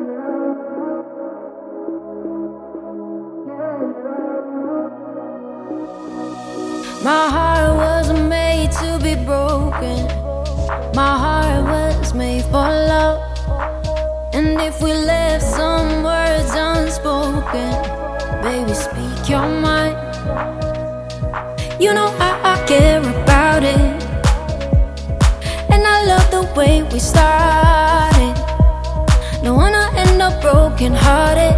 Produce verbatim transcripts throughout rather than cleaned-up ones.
My heart wasn't made to be broken. My heart was made for love. And if we left some words unspoken, baby, speak your mind. You know I, I care about it, and I love the way we started. Don't wanna end up broken hearted.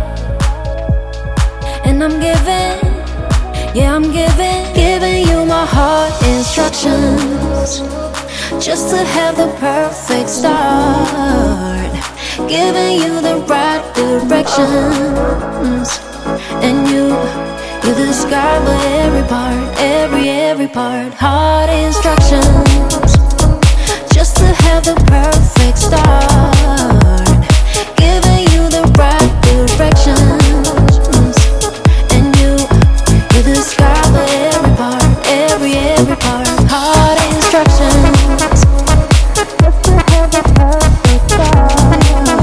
And I'm giving, yeah, I'm giving, giving you my heart instructions, just to have the perfect start. Giving you the right directions, and you, you discover every part, every, every part. Heart instructions, just to have the perfect start. Giving you the right directions, and you, you discover every part, every, every part. Heart instructions, just to have the perfect start.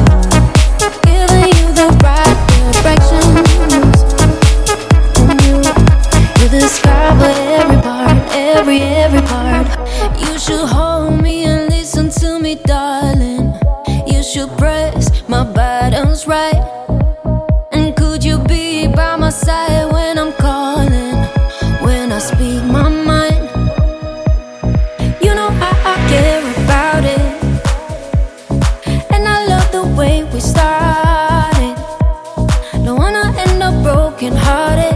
Giving you the right directions, and you, you discover every part, every, every part. You should hold me and listen to me, darling. You should press my buttons right. And could you be by my side when I'm calling, when I speak my mind? You know I, I care about it, and I love the way we started. Don't wanna end up broken hearted.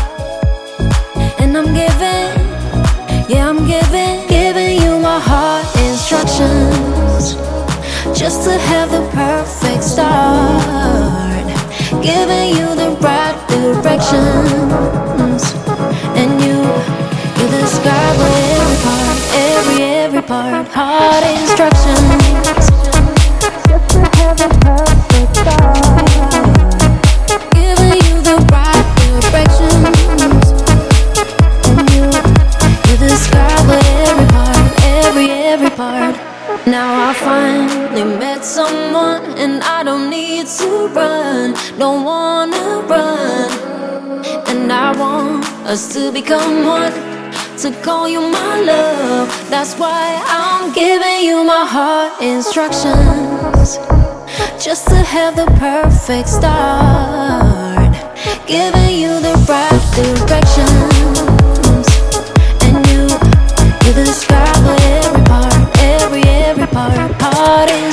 And I'm giving, yeah, I'm giving, giving you my heart instructions, just to have the perfect start. Giving you the right directions, and you, you discover every part, every, every part. Heart instructions, just to have the perfect start. Giving you the right directions, and you, you discover every part, every, every part. Now I finally met someone, and I don't need to run, don't wanna run. And I want us to become one, to call you my love. That's why I'm giving you my heart instructions, just to have the perfect start. Giving you the right directions, and you, you discover every part, every, every part. Heart